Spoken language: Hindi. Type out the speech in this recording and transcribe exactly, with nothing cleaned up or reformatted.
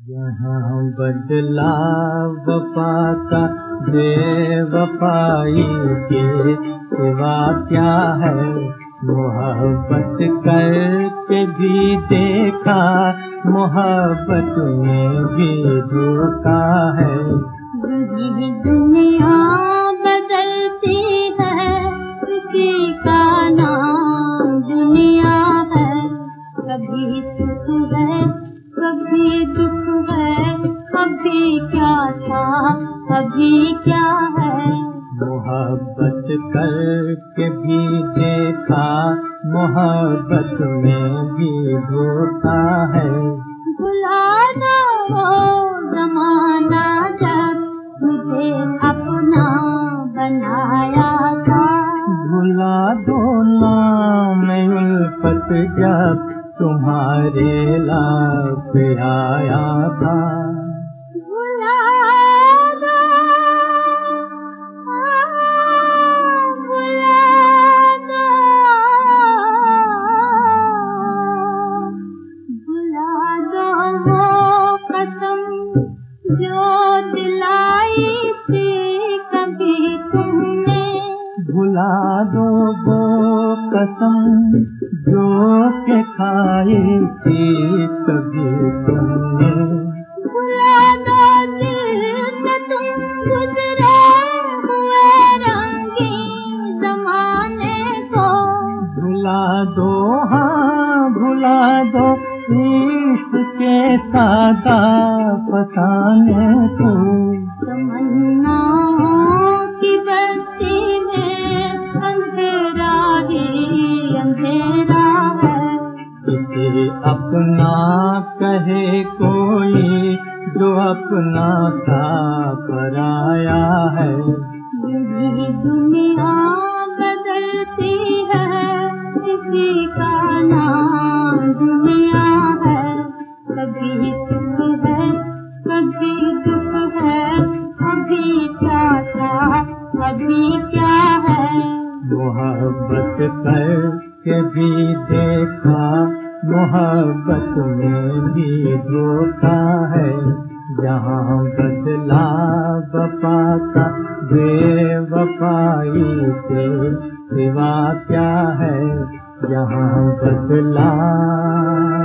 यहाँ बदला वफा का बेवफाई के सिवा क्या है। मोहब्बत करके भी देखा, मोहब्बत में भी धोखा है। यही दुनिया बदलती है, इसी का नाम दुनिया है। कभी सुख है, कभी दुख है, अभी क्या था, अभी क्या है। मोहब्बत करके भी देखा, मोहब्बत में भी धोखा है। भुला दो वो ज़माना जब मुझे अपना बनाया था। भुला दो ना मैं उल्फत जब तुम्हारे लाप आया था। भुला दो, भुला दो, भुला दो वो कसम जो दिलाई थी कभी तुमने। भुला दो वो कसम जो के खाई थी कभी तुमने। भुला दो जिससे तुम गुजरे हुए रंगीन ज़माने को। भुला दो हाँ भुला दो इश्क के सादा फसाने को। तमन्नाओं की बस्ती में अंधेरा ही अंधेरा है। इसे अपना कहे कोई जो अपना था पराया है। यही दुनिया बदलती है, इसी का नाम दुनिया है। कभी सुख है, कभी दुख है, अभी क्या था, अभी क्या है। मोहब्बत करके भी देखा, मोहब्बत में भी धोखा है। जहाँ बदला वफा का बेवफाई से सिवा क्या है। जहाँ बदला